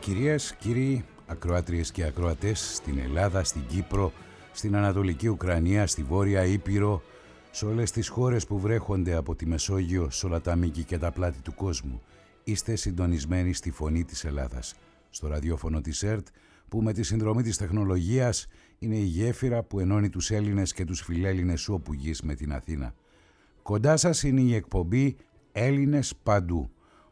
Κυρίες, κύριοι, ακροάτριες και ακροατές στην Ελλάδα, στην Κύπρο, στην Ανατολική Ουκρανία, στη Βόρεια Ήπειρο, σε όλες τις χώρες που βρέχονται από τη Μεσόγειο, σε όλα τα μήκη και τα πλάτη του κόσμου, είστε συντονισμένοι στη φωνή της Ελλάδας, στο ραδιόφωνο της ΕΡΤ, που με τη συνδρομή της τεχνολογίας είναι η γέφυρα που ενώνει τους Έλληνες και τους φιλέλληνες όπου γης με την Αθήνα. Κοντά σας είναι η εκπομπή «Έλληνες παντού».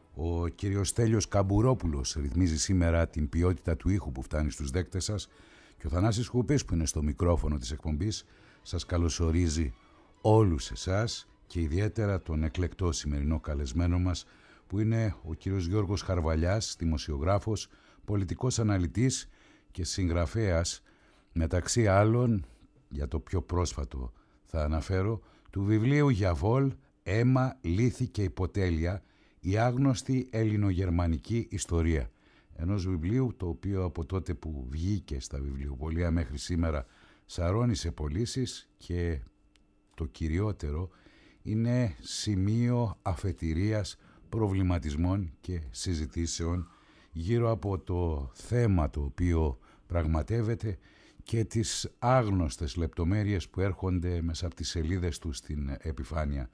Ο κύριος Στέλιος Καμπουρόπουλος ρυθμίζει σήμερα την ποιότητα του ήχου που φτάνει στους δέκτες σας και ο Θανάσης Χουπής, που είναι στο μικρόφωνο της εκπομπής, σας καλωσορίζει όλους εσάς και ιδιαίτερα τον εκλεκτό σημερινό καλεσμένο μας, που είναι ο κύριος Γιώργος Χαρβαλιάς, δημοσιογράφος, πολιτικός αναλυτής και συγγραφέας, μεταξύ άλλων, για το πιο πρόσφατο θα αναφέρω, του βιβλίου Γιαβόλ «Αίμα, λύθη και υποτέλεια, η άγνωστη ελληνογερμανική ιστορία». Ενός βιβλίου το οποίο από τότε που βγήκε στα βιβλιοπωλεία μέχρι σήμερα σαρώνει σε πωλήσεις και το κυριότερο είναι σημείο αφετηρίας, προβληματισμών και συζητήσεων γύρω από το θέμα το οποίο πραγματεύεται και τις άγνωστες λεπτομέρειες που έρχονται μέσα από τις σελίδες του στην επιφάνεια.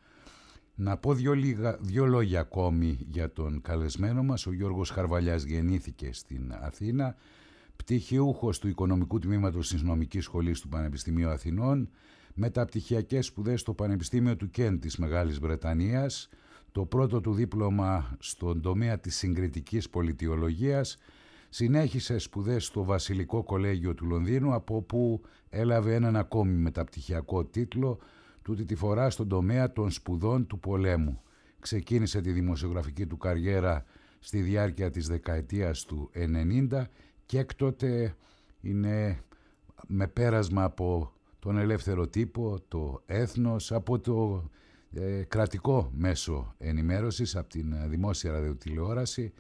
Να πω δύο λόγια ακόμη για τον καλεσμένο μας. Ο Γιώργος Χαρβαλιάς γεννήθηκε στην Αθήνα, πτυχιούχος του Οικονομικού Τμήματος της Νομικής Σχολής του Πανεπιστημίου Αθηνών, μεταπτυχιακές σπουδές στο Πανεπιστήμιο του Κέντ της Μεγάλης Βρετανίας, το πρώτο του δίπλωμα στον τομέα της συγκριτικής πολιτιολογίας, συνέχισε σπουδές στο Βασιλικό Κολέγιο του Λονδίνου, από όπου έλαβε έναν ακόμη μεταπτυχιακό τίτλο, τούτη τη φορά στον τομέα των σπουδών του πολέμου. Ξεκίνησε τη δημοσιογραφική του καριέρα στη διάρκεια της δεκαετίας του 90 και έκτοτε είναι με πέρασμα από τον ελεύθερο τύπο, το Έθνος, από το κρατικό μέσο ενημέρωσης, από την δημόσια ραδιοτηλεόραση,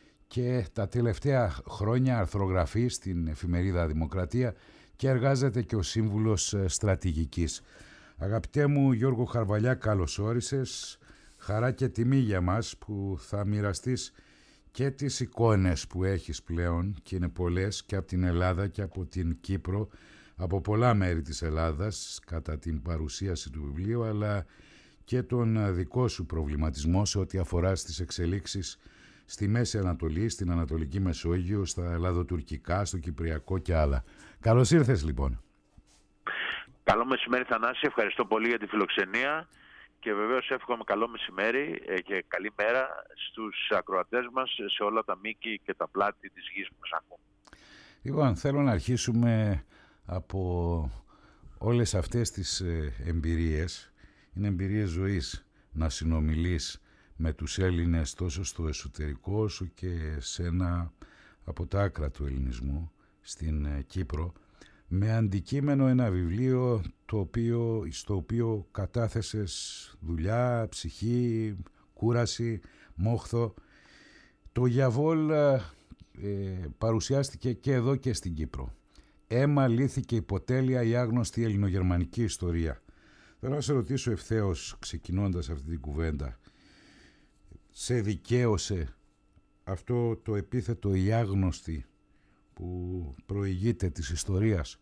και τα τελευταία χρόνια αρθρογραφεί στην εφημερίδα Δημοκρατία και εργάζεται και ως σύμβουλος στρατηγικής. Αγαπητέ μου Γιώργο Χαρβαλιά, καλώς όρισες. Χαρά και τιμή για μας που θα μοιραστείς και τις εικόνες που έχεις πλέον, και είναι πολλές, και από την Ελλάδα και από την Κύπρο, από πολλά μέρη της Ελλάδας κατά την παρουσίαση του βιβλίου, αλλά και τον δικό σου προβληματισμό σε ό,τι αφορά στις εξελίξεις στη Μέση Ανατολή, στην Ανατολική Μεσόγειο, στα Ελλαδοτουρκικά, στο Κυπριακό και άλλα. Καλώς ήρθες λοιπόν. Καλό μεσημέρι Θανάση, ευχαριστώ πολύ για τη φιλοξενία και βεβαίως εύχομαι καλό μεσημέρι και καλή μέρα στους ακροατές μας σε όλα τα μήκη και τα πλάτη της γης που μας ακούν. Λοιπόν, θέλω να αρχίσουμε από όλες αυτές τις εμπειρίες. Είναι εμπειρίες ζωής να συνομιλείς με τους Έλληνες τόσο στο εσωτερικό σου και σε ένα από τα άκρα του ελληνισμού στην Κύπρο, με αντικείμενο ένα βιβλίο στο οποίο κατάθεσες δουλειά, ψυχή, κούραση, μόχθο. Το Γιαβόλ παρουσιάστηκε και εδώ και στην Κύπρο. «Αίμα, λύθη και υποτέλεια, η άγνωστη ελληνογερμανική ιστορία». Θέλω να σε ρωτήσω ευθέως, ξεκινώντας αυτή την κουβέντα, σε δικαίωσε αυτό το επίθετο «η άγνωστη» που προηγείται της ιστορίας?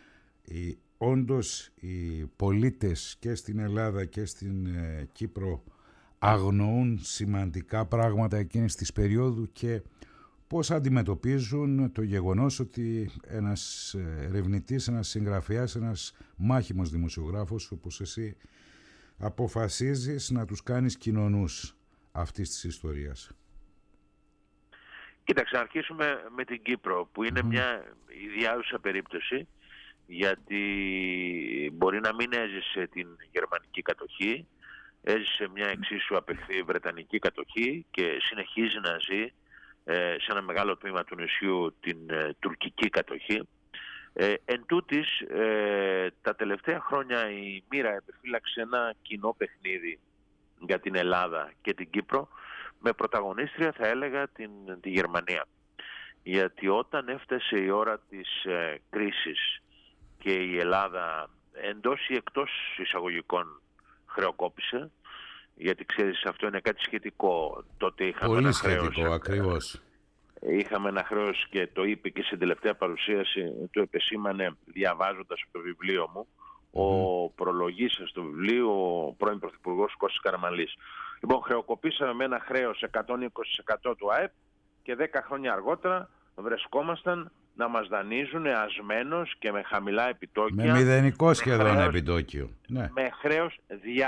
Όντως οι πολίτες και στην Ελλάδα και στην Κύπρο αγνοούν σημαντικά πράγματα εκείνης της περίοδου, και πώς αντιμετωπίζουν το γεγονός ότι ένας ερευνητής, ένας συγγραφέας, ένας μάχημος δημοσιογράφος όπως εσύ αποφασίζεις να τους κάνεις κοινωνούς αυτής της ιστορίας? Κοίταξε, να αρχίσουμε με την Κύπρο, που είναι μια ιδιάζουσα περίπτωση, γιατί μπορεί να μην έζησε την γερμανική κατοχή, έζησε μια εξίσου απεχθή βρετανική κατοχή και συνεχίζει να ζει σε ένα μεγάλο τμήμα του νησιού την τουρκική κατοχή. Εν τούτης, τα τελευταία χρόνια η μοίρα επιφύλαξε ένα κοινό παιχνίδι για την Ελλάδα και την Κύπρο, με πρωταγωνίστρια θα έλεγα τη Γερμανία. Γιατί όταν έφτασε η ώρα της κρίσης και η Ελλάδα εντός ή εκτός εισαγωγικών χρεοκόπησε, γιατί ξέρεις αυτό είναι κάτι σχετικό, τότε είχαμε πολύ ένα σχετικό, χρέος, ακριβώς. είχαμε ένα χρέος και το είπε και στην τελευταία παρουσίαση, το επεσήμανε διαβάζοντας το βιβλίο μου, ο προλογής του βιβλίου, ο πρώην Πρωθυπουργός Κώστας Καραμανλής. Λοιπόν, χρεοκοπήσαμε με ένα χρέος 120% του ΑΕΠ και 10 χρόνια αργότερα βρισκόμασταν να μας δανείζουν ασμένος και με χαμηλά επιτόκια. Με μηδενικό σχεδόν επιτόκιο. Ναι. Με χρέος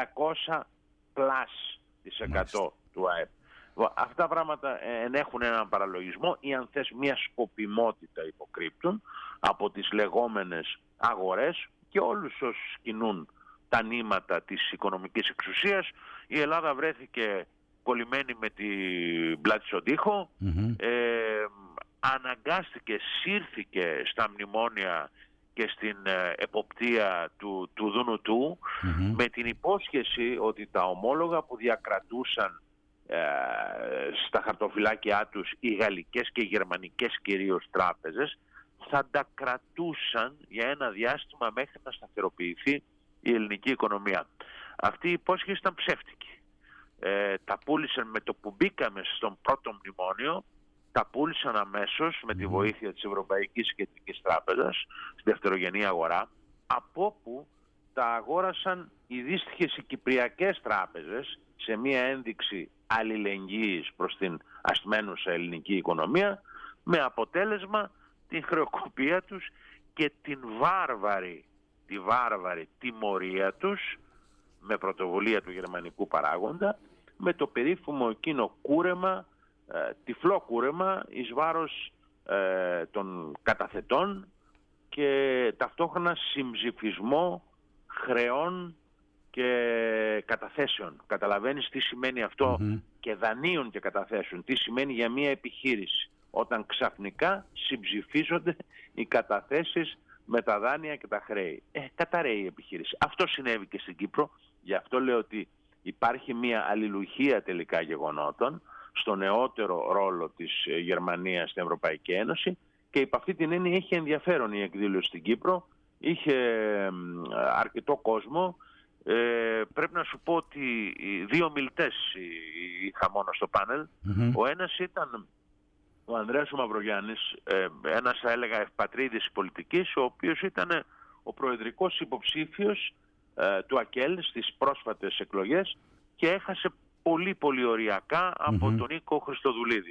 200% του ΑΕΠ. Αυτά τα πράγματα ενέχουν έναν παραλογισμό ή αν θες μια σκοπιμότητα υποκρύπτουν από τις λεγόμενες αγορές και όλους όσους κινούν τα νήματα της οικονομικής εξουσίας. Η Ελλάδα βρέθηκε κολλημένη με την πλάτη στον τοίχο, αναγκάστηκε, σύρθηκε στα μνημόνια και στην εποπτεία του Δουνουτού με την υπόσχεση ότι τα ομόλογα που διακρατούσαν στα χαρτοφυλάκια τους οι γαλλικές και οι γερμανικές κυρίως τράπεζες θα τα κρατούσαν για ένα διάστημα μέχρι να σταθεροποιηθεί η ελληνική οικονομία. Αυτή η υπόσχεση ήταν ψεύτικη. Τα πούλησαν με το που μπήκαμε στον πρώτο μνημόνιο, τα πούλησαν αμέσως με τη βοήθεια της Ευρωπαϊκής Κεντρικής Τράπεζας στη δευτερογενή αγορά, από όπου τα αγόρασαν οι δύστιχες οι κυπριακές τράπεζες σε μία ένδειξη αλληλεγγύης προς την ασθμένουσα ελληνική οικονομία, με αποτέλεσμα την χρεοκοπία τους και την βάρβαρη τιμωρία τους με πρωτοβουλία του γερμανικού παράγοντα, με το περίφημο εκείνο κούρεμα, τυφλό κούρεμα εις βάρος των καταθετών και ταυτόχρονα συμψηφισμό χρεών και καταθέσεων. Καταλαβαίνεις τι σημαίνει αυτό, και δανείων και καταθέσεων, τι σημαίνει για μια επιχείρηση όταν ξαφνικά συμψηφίζονται οι καταθέσεις με τα δάνεια και τα χρέη. Καταραίει η επιχείρηση. Αυτό συνέβη και στην Κύπρο. Γι' αυτό λέω ότι υπάρχει μια αλληλουχία τελικά γεγονότων στο νεότερο ρόλο της Γερμανίας στην Ευρωπαϊκή Ένωση, και υπ' αυτή την έννοια είχε ενδιαφέρον η εκδήλωση στην Κύπρο, είχε αρκετό κόσμο. Πρέπει να σου πω ότι δύο μιλητές είχα μόνο στο πάνελ. Ο ένας ήταν ο Ανδρέας ο Μαυρογιάννης, ένας θα έλεγα ευπατρίδης πολιτικής, ο οποίος ήταν ο προεδρικός υποψήφιος του ΑΚΕΛ στις πρόσφατες εκλογές και έχασε πολύ πολύ οριακά από τον Νίκο Χριστοδουλίδη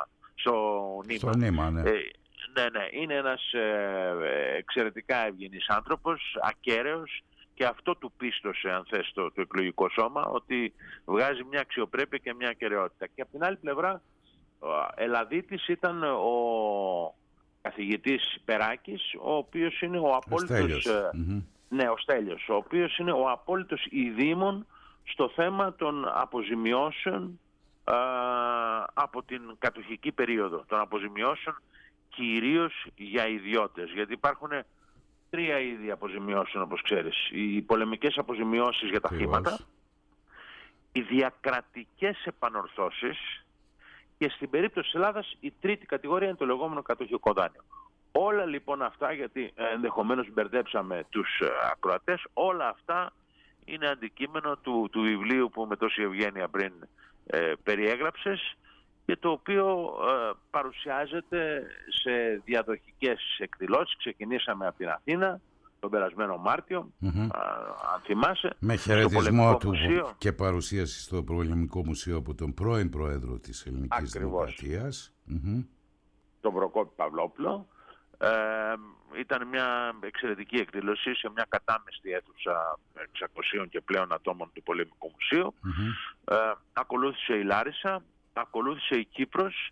στο Νήμα. Ναι. Ναι, είναι ένας εξαιρετικά ευγενής άνθρωπος, ακέραιος, και αυτό του πίστωσε, αν θες, το εκλογικό σώμα, ότι βγάζει μια αξιοπρέπεια και μια ακεραιότητα. Και από την άλλη πλευρά, Ελλαδίτης ήταν ο καθηγητής Περάκης, ο οποίος είναι ο απόλυτος... Ναι, ο Στέλιος, ο οποίος είναι ο απόλυτος ειδήμων στο θέμα των αποζημιώσεων από την κατοχική περίοδο. Των αποζημιώσεων κυρίως για ιδιώτες. Γιατί υπάρχουν τρία είδη αποζημιώσεων, όπως ξέρεις. Οι πολεμικές αποζημιώσεις για τα θύματα, οι διακρατικές επανορθώσεις και στην περίπτωση της Ελλάδας η τρίτη κατηγορία είναι το λεγόμενο κατοχικό δάνειο. Όλα λοιπόν αυτά, γιατί ενδεχομένως μπερδέψαμε τους ακροατές, όλα αυτά είναι αντικείμενο του βιβλίου που με τόση ευγένεια πριν περιέγραψες και το οποίο παρουσιάζεται σε διαδοχικές εκδηλώσεις. Ξεκινήσαμε από την Αθήνα τον περασμένο Μάρτιο, αν θυμάσαι. Με χαιρετισμό του και παρουσίαση στο Πολεμικό Μουσείο από τον πρώην Πρόεδρο της Ελληνικής Δημοκρατίας. Τον Προκόπη Παυλόπουλο. Ήταν μια εξαιρετική εκδήλωση σε μια κατάμεστη αίθουσα 600 και πλέον ατόμων του Πολεμικού Μουσείου. Ακολούθησε η Λάρισα, ακολούθησε η Κύπρος,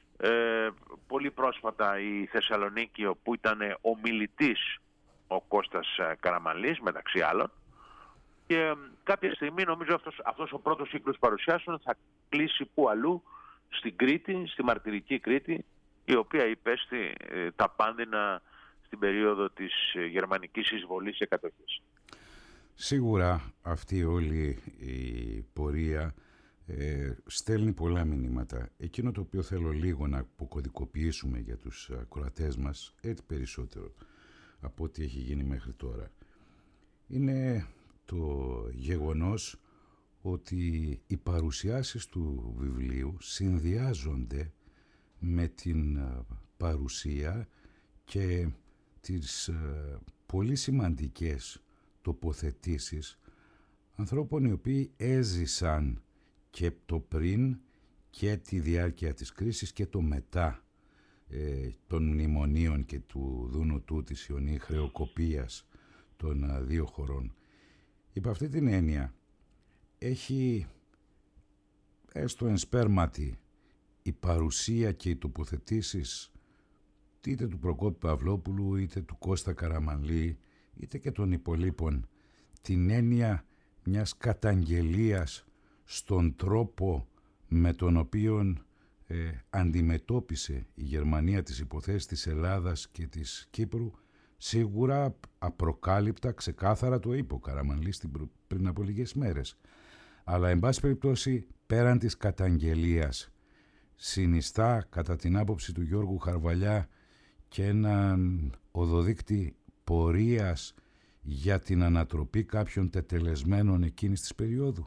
πολύ πρόσφατα η Θεσσαλονίκη, όπου ήταν ομιλητής ο Κώστας Καραμανλής μεταξύ άλλων, και κάποια στιγμή νομίζω αυτός ο πρώτος κύκλος παρουσιάσεων θα κλείσει που αλλού, στην Κρήτη, στη μαρτυρική Κρήτη, η οποία υπέστη τα πάνδυνα στην περίοδο της γερμανικής εισβολής και κατοχής. Σίγουρα αυτή όλη η πορεία στέλνει πολλά μηνύματα. Εκείνο το οποίο θέλω λίγο να αποκωδικοποιήσουμε για τους ακροατές μας, έτσι περισσότερο από ό,τι έχει γίνει μέχρι τώρα, είναι το γεγονός ότι οι παρουσιάσεις του βιβλίου συνδυάζονται με την παρουσία και τις πολύ σημαντικές τοποθετήσεις ανθρώπων οι οποίοι έζησαν και το πριν και τη διάρκεια της κρίσης και το μετά των μνημονίων και του Δούνου του της Ιωνή χρεοκοπίας των δύο χωρών. Υπ' αυτή την έννοια έχει έστω ενσπέρματι η παρουσία και οι τοποθετήσεις είτε του Προκόπη Παυλόπουλου είτε του Κώστα Καραμανλή είτε και των υπολείπων την έννοια μιας καταγγελίας στον τρόπο με τον οποίο αντιμετώπισε η Γερμανία τις υποθέσεις της Ελλάδας και της Κύπρου. Σίγουρα απροκάλυπτα, ξεκάθαρα το είπε ο Καραμανλής πριν από λίγες μέρες. Αλλά εν πάση περιπτώσει πέραν της καταγγελίας συνιστά κατά την άποψη του Γιώργου Χαρβαλιά και έναν οδοδείκτη πορείας για την ανατροπή κάποιων τετελεσμένων εκείνης της περίοδου.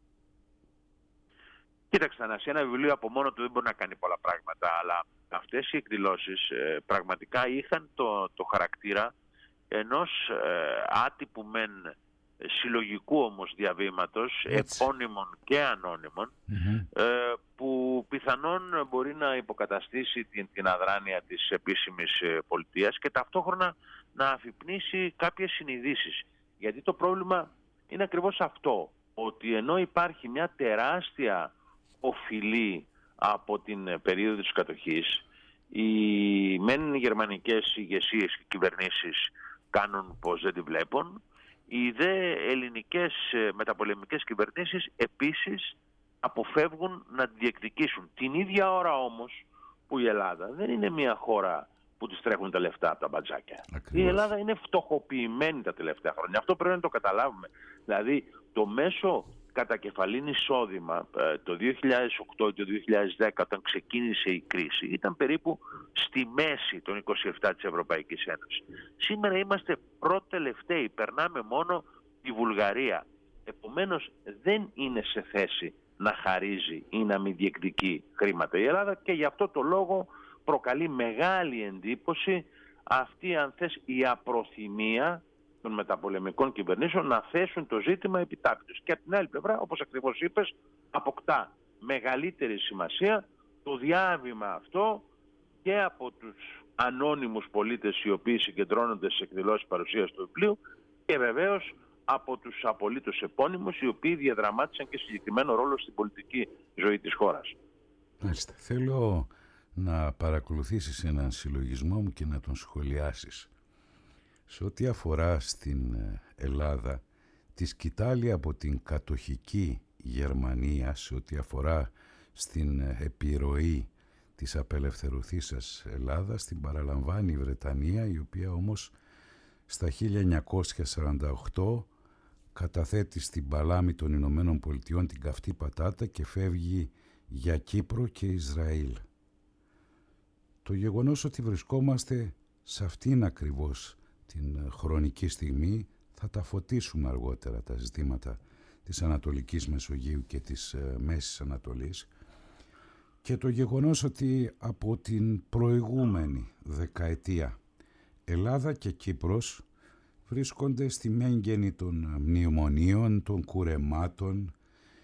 Κοίταξε, Ανάση, ένα βιβλίο από μόνο του δεν μπορεί να κάνει πολλά πράγματα, αλλά αυτές οι εκδηλώσεις πραγματικά είχαν το χαρακτήρα ενός άτυπου μεν συλλογικού όμως διαβήματος, επώνυμων και ανώνυμων, που πιθανόν μπορεί να υποκαταστήσει την αδράνεια της επίσημης πολιτείας και ταυτόχρονα να αφυπνίσει κάποιες συνειδήσεις. Γιατί το πρόβλημα είναι ακριβώς αυτό, ότι ενώ υπάρχει μια τεράστια οφειλή από την περίοδο της κατοχής, οι μεν γερμανικές ηγεσίες και κυβερνήσεις κάνουν πως δεν τη βλέπουν, οι δε ελληνικές μεταπολεμικές κυβερνήσεις επίσης αποφεύγουν να τη διεκδικήσουν. Την ίδια ώρα όμως που η Ελλάδα δεν είναι μια χώρα που της τρέχουν τα λεφτά από τα μπατζάκια. Ακριβώς. Η Ελλάδα είναι φτωχοποιημένη τα τελευταία χρόνια. Αυτό πρέπει να το καταλάβουμε. Δηλαδή το μέσο κατακεφαλήν εισόδημα το 2008 και το 2010 όταν ξεκίνησε η κρίση ήταν περίπου στη μέση των 27 της Ευρωπαϊκής Ένωσης. Σήμερα είμαστε πρώτοι-τελευταίοι, περνάμε μόνο τη Βουλγαρία. Επομένως δεν είναι σε θέση να χαρίζει ή να μην διεκδικεί χρήματα η Ελλάδα και γι' αυτό το λόγο προκαλεί μεγάλη εντύπωση αυτή, αν θες, η απροθυμία των μεταπολεμικών κυβερνήσεων να θέσουν το ζήτημα επιτάπητος. Και από την άλλη πλευρά, όπως ακριβώς είπες, αποκτά μεγαλύτερη σημασία το διάβημα αυτό και από τους ανώνυμους πολίτες οι οποίοι συγκεντρώνονται σε εκδηλώσεις παρουσίας του βιβλίου και βεβαίως από τους απολύτως επώνυμους οι οποίοι διαδραμάτισαν και συγκεκριμένο ρόλο στην πολιτική ζωή της χώρας. Μάλιστα. Θέλω να παρακολουθήσεις έναν συλλογισμό μου και να τον σχολιάσεις. Σε ό,τι αφορά στην Ελλάδα, τη σκητάλη από την κατοχική Γερμανία, σε ό,τι αφορά στην επιρροή της απελευθερωθήσας Ελλάδας, την παραλαμβάνει η Βρετανία, η οποία όμως στα 1948 καταθέτει στην παλάμη των Ηνωμένων Πολιτειών την καυτή πατάτα και φεύγει για Κύπρο και Ισραήλ. Το γεγονός ότι βρισκόμαστε σε αυτήν ακριβώς την χρονική στιγμή θα τα φωτίσουμε αργότερα τα ζητήματα της Ανατολικής Μεσογείου και της Μέσης Ανατολής και το γεγονός ότι από την προηγούμενη δεκαετία Ελλάδα και Κύπρος βρίσκονται στη μέγενη των μνημονίων, των κουρεμάτων,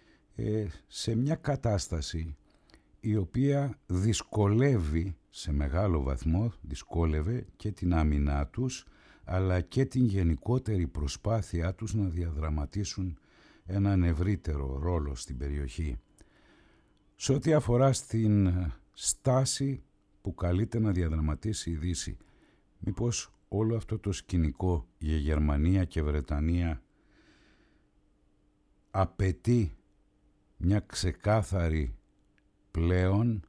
σε μια κατάσταση η οποία δυσκολεύει σε μεγάλο βαθμό, δυσκόλευε και την άμυνά τους, αλλά και την γενικότερη προσπάθειά τους να διαδραματίσουν έναν ευρύτερο ρόλο στην περιοχή. Σε ό,τι αφορά στην στάση που καλείται να διαδραματίσει η Δύση, μήπως όλο αυτό το σκηνικό για Γερμανία και Βρετανία απαιτεί μια ξεκάθαρη πλέον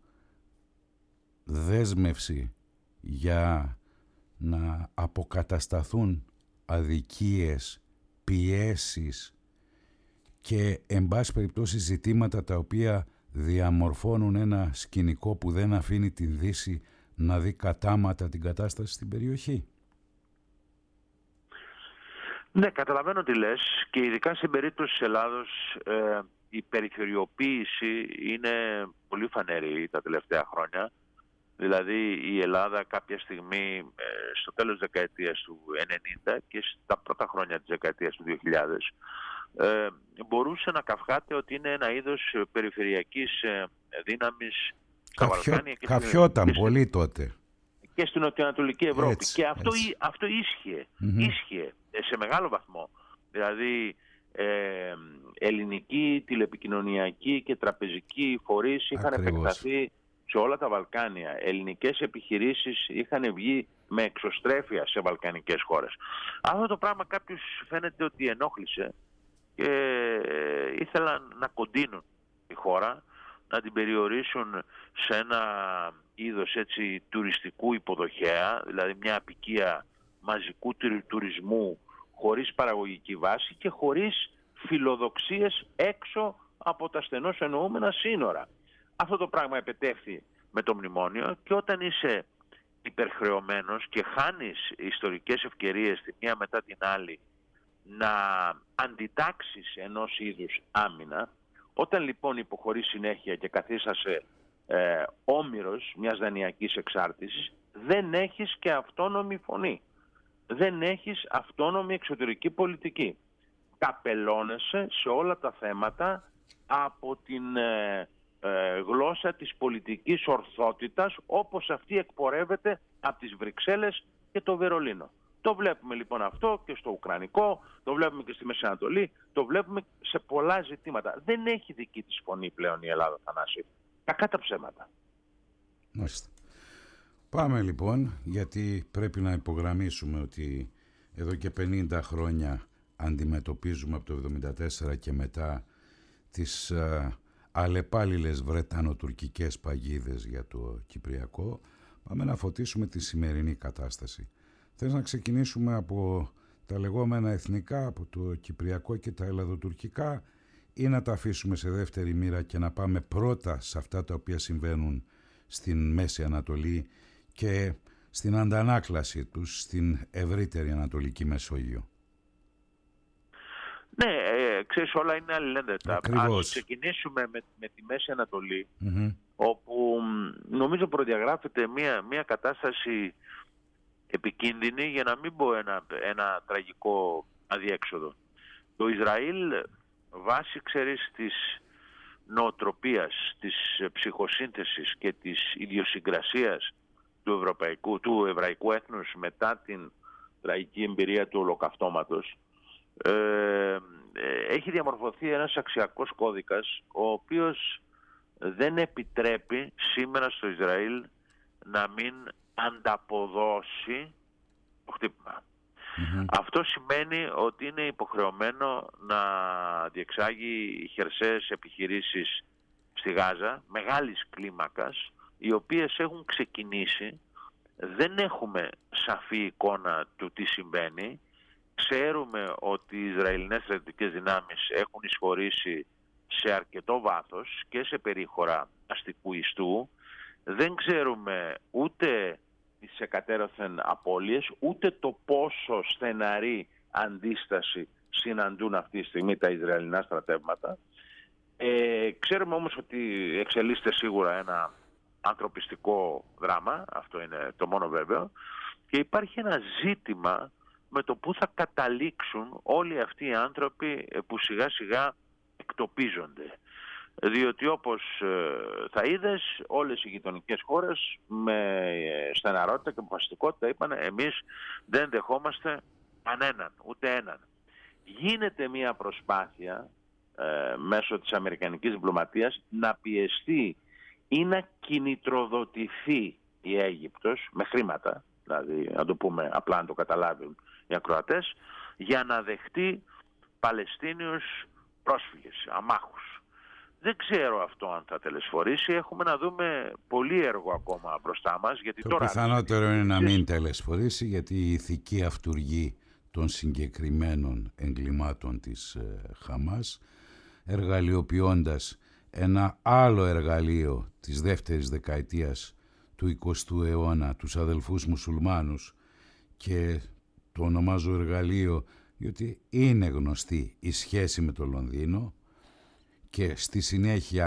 δέσμευση για να αποκατασταθούν αδικίες, πιέσεις και εν πάση περιπτώσει ζητήματα τα οποία διαμορφώνουν ένα σκηνικό που δεν αφήνει την Δύση να δει κατάματα την κατάσταση στην περιοχή. Ναι, καταλαβαίνω τι λες και ειδικά στην περίπτωση της Ελλάδος η περιφερειοποίηση είναι πολύ φανερή τα τελευταία χρόνια Δηλαδή η Ελλάδα κάποια στιγμή στο τέλος της δεκαετίας του 90 και στα πρώτα χρόνια της δεκαετίας του 2000 μπορούσε να καυχάται ότι είναι ένα είδος περιφερειακής δύναμης στα Βαλκάνια καφιόταν πολύ τότε. Και στην νοτιοανατολική Ευρώπη. Έτσι, και αυτό ίσχυε. Ίσχυε σε μεγάλο βαθμό. Δηλαδή ελληνικοί, τηλεπικοινωνιακοί και τραπεζικοί φορείς είχαν επεκταθεί σε όλα τα Βαλκάνια. Ελληνικές επιχειρήσεις είχαν βγει με εξωστρέφεια σε βαλκανικές χώρες. Αυτό το πράγμα κάποιους φαίνεται ότι ενόχλησε και ήθελαν να κοντίνουν τη χώρα, να την περιορίσουν σε ένα είδος έτσι τουριστικού υποδοχέα, δηλαδή μια απικία μαζικού τουρισμού χωρίς παραγωγική βάση και χωρίς φιλοδοξίες έξω από τα στενώς εννοούμενα σύνορα. Αυτό το πράγμα επετεύχθη με το μνημόνιο και όταν είσαι υπερχρεωμένος και χάνεις ιστορικές ευκαιρίες τη μία μετά την άλλη να αντιτάξεις ενός είδους άμυνα, όταν λοιπόν υποχωρείς συνέχεια και καθίσασαι όμηρος μιας δανειακής εξάρτησης, δεν έχεις και αυτόνομη φωνή. Δεν έχεις αυτόνομη εξωτερική πολιτική. Καπελώνεσαι σε όλα τα θέματα από την γλώσσα της πολιτικής ορθότητας όπως αυτή εκπορεύεται από τις Βρυξέλλες και το Βερολίνο. Το βλέπουμε λοιπόν αυτό και στο Ουκρανικό, το βλέπουμε και στη Μέση Ανατολή, το βλέπουμε σε πολλά ζητήματα. Δεν έχει δική της φωνή πλέον η Ελλάδα, Θανάση. Κακά τα ψέματα. Μάλιστα. Πάμε λοιπόν, γιατί πρέπει να υπογραμμίσουμε ότι εδώ και 50 χρόνια αντιμετωπίζουμε από το 1974 και μετά τις αλλεπάλληλες βρετανοτουρκικές παγίδες για το Κυπριακό. Πάμε να φωτίσουμε τη σημερινή κατάσταση. Θες να ξεκινήσουμε από τα λεγόμενα εθνικά, από το Κυπριακό και τα ελλαδοτουρκικά, ή να τα αφήσουμε σε δεύτερη μοίρα και να πάμε πρώτα σε αυτά τα οποία συμβαίνουν στην Μέση Ανατολή και στην αντανάκλαση τους στην ευρύτερη Ανατολική Μεσόγειο? Ναι, ξέρεις, όλα είναι αλληλένδετα. Ας ξεκινήσουμε με τη Μέση Ανατολή, όπου νομίζω προδιαγράφεται μια κατάσταση επικίνδυνη, για να μην πω ένα τραγικό αδιέξοδο. Το Ισραήλ, βάσει, ξέρεις, της νοοτροπίας, της ψυχοσύνθεσης και της ιδιοσυγκρασίας του εβραϊκού έθνους μετά την τραγική εμπειρία του ολοκαυτώματος, έχει διαμορφωθεί ένας αξιακός κώδικας, ο οποίος δεν επιτρέπει σήμερα στο Ισραήλ να μην ανταποδώσει το χτύπημα. Αυτό σημαίνει ότι είναι υποχρεωμένο να διεξάγει χερσαίες επιχειρήσεις στη Γάζα, μεγάλης κλίμακας, οι οποίες έχουν ξεκινήσει. Δεν έχουμε σαφή εικόνα του τι συμβαίνει. Ξέρουμε ότι οι Ισραηλινές στρατιωτικές δυνάμεις έχουν εισχωρήσει σε αρκετό βάθος και σε περίχωρα αστικού ιστού. Δεν ξέρουμε ούτε τις εκατέρωθεν απώλειες, ούτε το πόσο στεναρή αντίσταση συναντούν αυτή τη στιγμή τα Ισραηλινά στρατεύματα. Ξέρουμε όμως ότι εξελίσσεται σίγουρα ένα ανθρωπιστικό δράμα, αυτό είναι το μόνο βέβαιο, και υπάρχει ένα ζήτημα με το πού θα καταλήξουν όλοι αυτοί οι άνθρωποι που σιγά σιγά εκτοπίζονται. Διότι όπως θα είδες, όλες οι γειτονικές χώρες με στεναρότητα και αποφασιστικότητα είπαν εμείς δεν δεχόμαστε κανέναν, ούτε έναν. Γίνεται μια προσπάθεια μέσω της αμερικανικής διπλωματίας να πιεστεί ή να κινητροδοτηθεί η Αίγυπτος με χρήματα, δηλαδή να το πούμε απλά να το καταλάβουν οι ακροατές, για να δεχτεί Παλαιστίνιους πρόσφυγες, αμάχους. Δεν ξέρω αυτό αν θα τελεσφορήσει. Έχουμε να δούμε πολύ έργο ακόμα μπροστά μας. Γιατί το πιθανότερο είναι να μην τελεσφορήσει, γιατί η ηθική αυτουργή των συγκεκριμένων εγκλημάτων της Χαμάς, εργαλειοποιώντας ένα άλλο εργαλείο της δεύτερης δεκαετίας του 20ου αιώνα, τους αδελφούς μουσουλμάνους, και το ονομάζω εργαλείο γιατί είναι γνωστή η σχέση με το Λονδίνο, και στη συνέχεια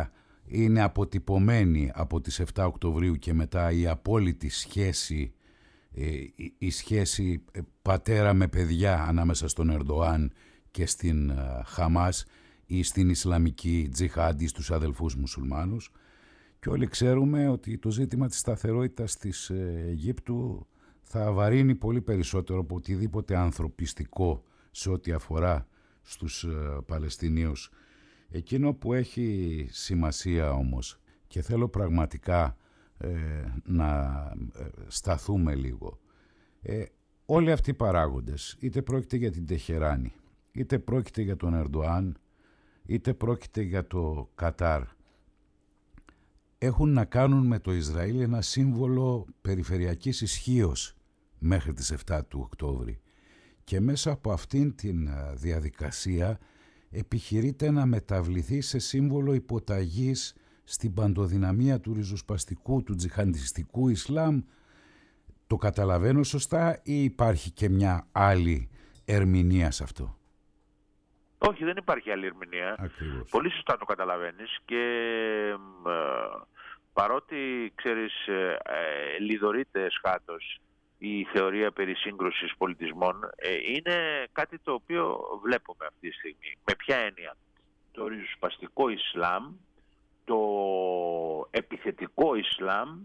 είναι αποτυπωμένη από τις 7 Οκτωβρίου και μετά η απόλυτη σχέση, η σχέση πατέρα με παιδιά ανάμεσα στον Ερντοάν και στην Χαμάς ή στην Ισλαμική Τζιχάντη, στους αδελφούς μουσουλμάνους, και όλοι ξέρουμε ότι το ζήτημα της σταθερότητας της Αιγύπτου θα βαρύνει πολύ περισσότερο από οτιδήποτε ανθρωπιστικό σε ό,τι αφορά στους Παλαιστινίους. Εκείνο που έχει σημασία όμως, και θέλω πραγματικά να σταθούμε λίγο, όλοι αυτοί οι παράγοντες, είτε πρόκειται για την Τεχεράνη, είτε πρόκειται για τον Ερντοάν, είτε πρόκειται για το Κατάρ, έχουν να κάνουν με το Ισραήλ ένα σύμβολο περιφερειακής ισχύως μέχρι τις 7 του Οκτώβρη. Και μέσα από αυτήν την διαδικασία επιχειρείται να μεταβληθεί σε σύμβολο υποταγής στην παντοδυναμία του ριζοσπαστικού, του τζιχαντιστικού Ισλάμ. Το καταλαβαίνω σωστά ή υπάρχει και μια άλλη ερμηνεία σε αυτό? Όχι, δεν υπάρχει άλλη ερμηνεία. Ακριβώς. Πολύ σωστά το καταλαβαίνεις και παρότι, ξέρεις, λιδωρείται εσχάτως η θεωρία περί σύγκρουσης πολιτισμών, είναι κάτι το οποίο βλέπουμε αυτή τη στιγμή. Με ποια έννοια? Το ριζοσπαστικό Ισλάμ, το επιθετικό Ισλάμ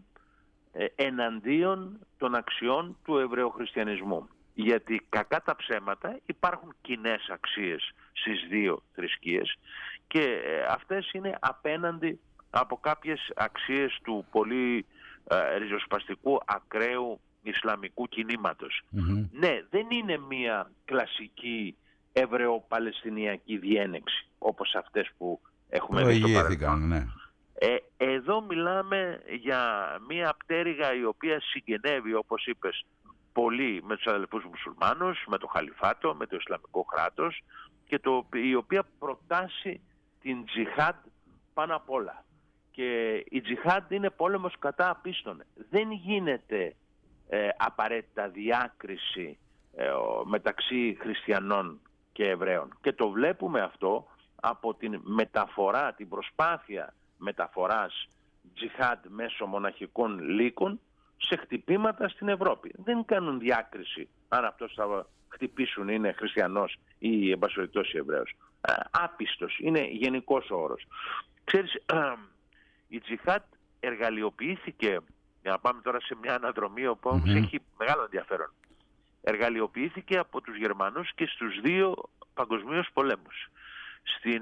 εναντίον των αξιών του Εβραιοχριστιανισμού. Γιατί κακά τα ψέματα υπάρχουν κοινές αξίες στις δύο θρησκείες και αυτές είναι απέναντι από κάποιες αξίες του πολύ ριζοσπαστικού ακραίου Ισλαμικού κινήματος. Mm-hmm. Ναι, δεν είναι μια κλασική Εβραιο-Παλαιστινιακή διένεξη όπως αυτές που έχουμε δει στο παρελθόν. Ναι. Εδώ μιλάμε για μια πτέρυγα η οποία συγγενεύει, όπως είπες, πολύ με τους αδελφούς μουσουλμάνους, με το Χαλιφάτο, με το Ισλαμικό κράτος και η οποία προτάσει την τζιχάντ πάνω απ' όλα. Και η τζιχάντ είναι πόλεμος κατά απίστων. Δεν γίνεται απαραίτητα διάκριση μεταξύ χριστιανών και Εβραίων. Και το βλέπουμε αυτό από την μεταφορά, την προσπάθεια μεταφοράς τζιχάντ μέσω μοναχικών λύκων σε χτυπήματα στην Ευρώπη. Δεν κάνουν διάκριση αν αυτός θα χτυπήσουν είναι χριστιανός ή εν πάση περιπτώσει Εβραίος. Άπιστος, είναι γενικός όρος. Ξέρεις, η τζιχάντ εργαλειοποιήθηκε, για να πάμε τώρα σε μια αναδρομή όπου όμως έχει μεγάλο ενδιαφέρον, εργαλειοποιήθηκε από τους Γερμανούς και στους δύο παγκοσμίους πολέμους. Στην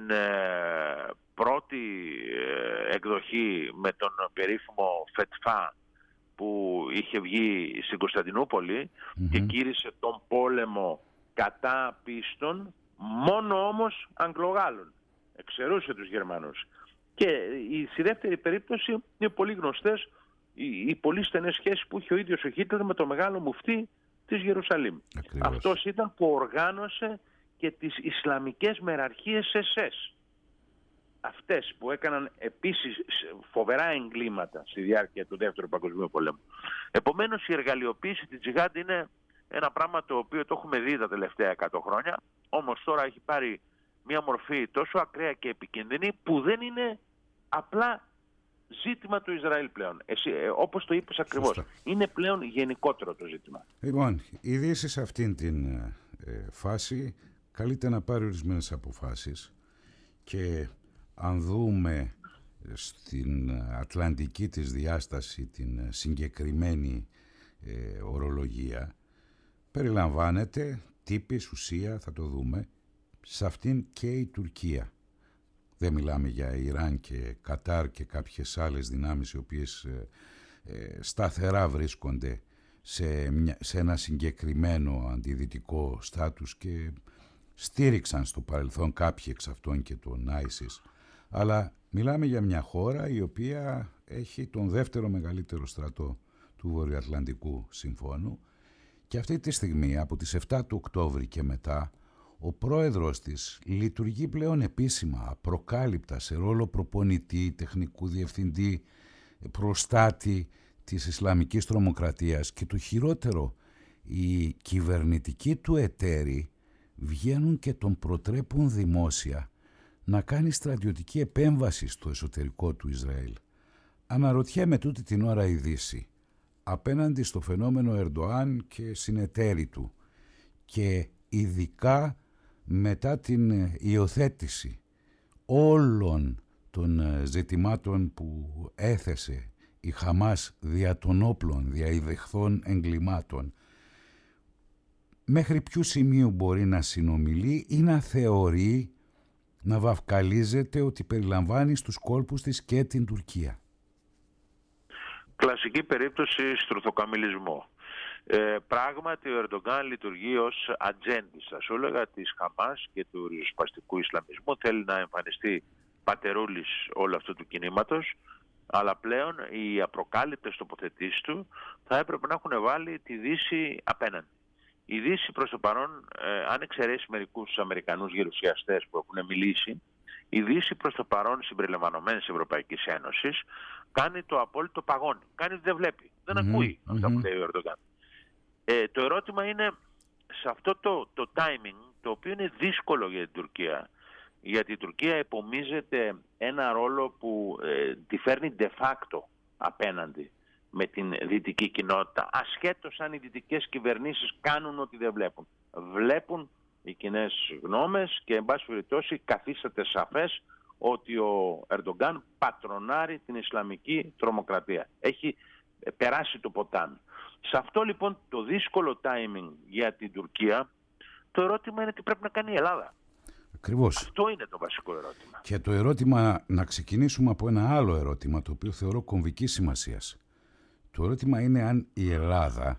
πρώτη εκδοχή με τον περίφημο Φετφά που είχε βγει στην Κωνσταντινούπολη και κήρυσε τον πόλεμο κατά πίστων, μόνο όμως Αγγλογάλων. Εξαιρούσε τους Γερμανούς. Και στη δεύτερη περίπτωση είναι πολύ γνωστές οι πολύ στενές σχέσεις που είχε ο ίδιος ο Χίτλερ με το μεγάλο μουφτί της Ιερουσαλήμ. Ακριβώς. Αυτός ήταν που οργάνωσε και τις Ισλαμικές μεραρχίες SS. Αυτές που έκαναν επίσης φοβερά εγκλήματα στη διάρκεια του Δεύτερου Παγκοσμίου Πολέμου. Επομένως η εργαλειοποίηση της τζιχάντ είναι ένα πράγμα το οποίο το έχουμε δει τα τελευταία 100 χρόνια, όμως τώρα έχει πάρει μια μορφή τόσο ακραία και επικίνδυνη που δεν είναι απλά ζήτημα του Ισραήλ πλέον. Εσύ, όπως το είπες ακριβώς, σωστά, είναι πλέον γενικότερο το ζήτημα. Λοιπόν, η Δύση σε αυτήν την φάση καλείται να πάρει ορισμένες αποφάσεις και αν δούμε στην ατλαντική της διάσταση την συγκεκριμένη ορολογία, περιλαμβάνεται τύπης, ουσία, θα το δούμε, σε αυτήν και η Τουρκία. Δεν μιλάμε για Ιράν και Κατάρ και κάποιες άλλες δυνάμεις οι οποίες σταθερά βρίσκονται σε ένα συγκεκριμένο αντιδυτικό στάτους και στήριξαν στο παρελθόν κάποιοι εξ αυτών και τον ISIS. Αλλά μιλάμε για μια χώρα η οποία έχει τον δεύτερο μεγαλύτερο στρατό του Βορειοατλαντικού Συμφώνου και αυτή τη στιγμή από τις 7 του Οκτώβρη και μετά ο πρόεδρος της λειτουργεί πλέον επίσημα, απροκάλυπτα σε ρόλο προπονητή, τεχνικού διευθυντή, προστάτη της Ισλαμικής τρομοκρατίας και το χειρότερο, οι κυβερνητικοί του εταίροι βγαίνουν και τον προτρέπουν δημόσια να κάνει στρατιωτική επέμβαση στο εσωτερικό του Ισραήλ. Αναρωτιέμαι τούτη την ώρα η Δύση, απέναντι στο φαινόμενο Ερντοάν και συνεταίροι του, και ειδικά μετά την υιοθέτηση όλων των ζητημάτων που έθεσε η Χαμάς δια των όπλων, δια ιδεχθών εγκλημάτων, μέχρι ποιου σημείου μπορεί να συνομιλεί ή να θεωρεί, να βαφκαλίζεται ότι περιλαμβάνει στους κόλπους της και την Τουρκία? Κλασική περίπτωση στρουθοκαμιλισμού. Πράγματι ο Ερντογκάν λειτουργεί ως ατζέντης, θα σου έλεγα, της Χαμάς και του ριζοσπαστικού Ισλαμισμού. Θέλει να εμφανιστεί πατερούλης όλου αυτού του κινήματος, αλλά πλέον οι απροκάλυπτες τοποθετήσεις του θα έπρεπε να έχουν βάλει τη Δύση απέναντι. Η Δύση προς το παρόν, αν εξαιρέσει μερικούς Αμερικανούς γερουσιαστές που έχουν μιλήσει, η Δύση προς το παρόν, συμπεριλαμβανομένης της Ευρωπαϊκής Ένωσης, κάνει το απόλυτο παγόνι. Κάνει ότι δεν βλέπει, δεν ακούει αυτά που λέει ο Ερντογκάν. Το ερώτημα είναι σε αυτό το timing, το οποίο είναι δύσκολο για την Τουρκία, γιατί η Τουρκία επομίζεται ένα ρόλο που τη φέρνει de facto απέναντι με την δυτική κοινότητα, ασχέτως αν οι δυτικές κυβερνήσεις κάνουν ότι δεν βλέπουν. Βλέπουν οι κοινές γνώμες και εν πάση περιπτώσει καθίσταται σαφές ότι ο Ερντογκάν πατρονάρει την Ισλαμική τρομοκρατία. Έχει περάσει το ποτάμι. Σε αυτό λοιπόν το δύσκολο timing για την Τουρκία, το ερώτημα είναι τι πρέπει να κάνει η Ελλάδα. Ακριβώς. Αυτό είναι το βασικό ερώτημα. Και το ερώτημα, να ξεκινήσουμε από ένα άλλο ερώτημα, το οποίο θεωρώ κομβικής σημασίας. Το ερώτημα είναι αν η Ελλάδα,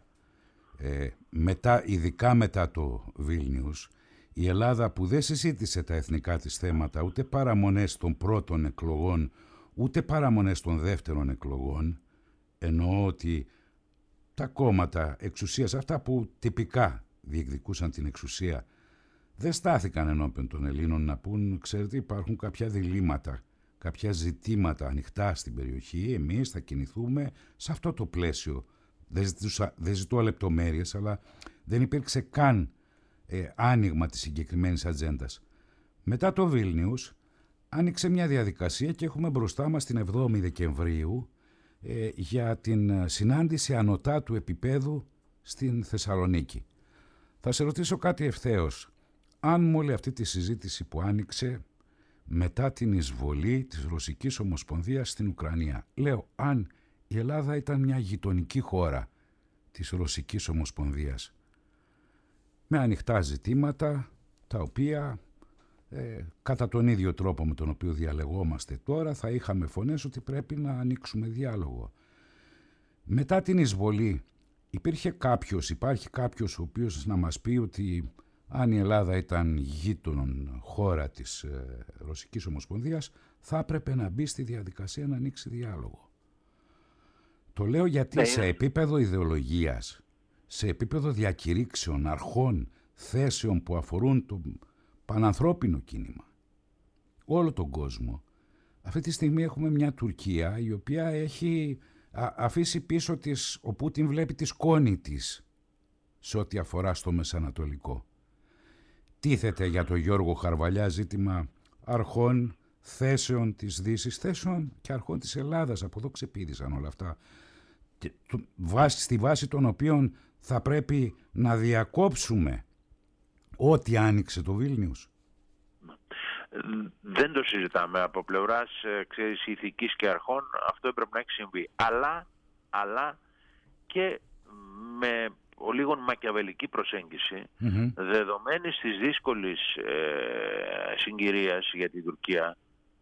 ειδικά μετά το Βίλνιους, η Ελλάδα που δεν συζήτησε τα εθνικά της θέματα, ούτε παραμονές των πρώτων εκλογών, ούτε παραμονές των δεύτερων εκλογών, εννοώ ότι τα κόμματα εξουσίας, αυτά που τυπικά διεκδικούσαν την εξουσία, δεν στάθηκαν ενώπιον των Ελλήνων να πούν, ξέρετε, υπάρχουν κάποια διλήμματα, κάποια ζητήματα ανοιχτά στην περιοχή, εμείς θα κινηθούμε σε αυτό το πλαίσιο. Δεν ζητώ λεπτομέρειες, αλλά δεν υπήρξε καν άνοιγμα της συγκεκριμένης ατζέντας. Μετά το Βίλνιους άνοιξε μια διαδικασία και έχουμε μπροστά μας την 7η Δεκεμβρίου για την συνάντηση ανωτάτου επίπεδου στην Θεσσαλονίκη. Θα σε ρωτήσω κάτι ευθέως. Αν με όλη αυτή τη συζήτηση που άνοιξε μετά την εισβολή της Ρωσικής Ομοσπονδίας στην Ουκρανία, λέω, αν η Ελλάδα ήταν μια γειτονική χώρα της Ρωσικής Ομοσπονδίας με ανοιχτά ζητήματα, τα οποία κατά τον ίδιο τρόπο με τον οποίο διαλεγόμαστε τώρα θα είχαμε φωνές ότι πρέπει να ανοίξουμε διάλογο. Μετά την εισβολή υπάρχει κάποιος ο οποίος να μας πει ότι αν η Ελλάδα ήταν γείτονον χώρα της Ρωσικής Ομοσπονδίας θα έπρεπε να μπει στη διαδικασία να ανοίξει διάλογο. Το λέω γιατί σε επίπεδο ιδεολογίας, σε επίπεδο διακηρύξεων, αρχών, θέσεων που αφορούν το πανανθρώπινο κίνημα, όλο τον κόσμο, αυτή τη στιγμή έχουμε μια Τουρκία η οποία έχει αφήσει πίσω της, ο Πούτιν βλέπει τη σκόνη της σε ό,τι αφορά στο Μεσανατολικό. Τίθεται για τον Γιώργο Χαρβαλιά ζήτημα αρχών, θέσεων της Δύσης, θέσεων και αρχών της Ελλάδας. Από εδώ ξεπήδησαν όλα αυτά. Και στη βάση των οποίων θα πρέπει να διακόψουμε ό,τι άνοιξε το Βίλνιους. Δεν το συζητάμε από πλευράς ηθικής και αρχών. Αυτό έπρεπε να έχει συμβεί. Αλλά και με ο λίγο μακιαβελική προσέγγιση, δεδομένης της δύσκολης συγκυρίας για την Τουρκία,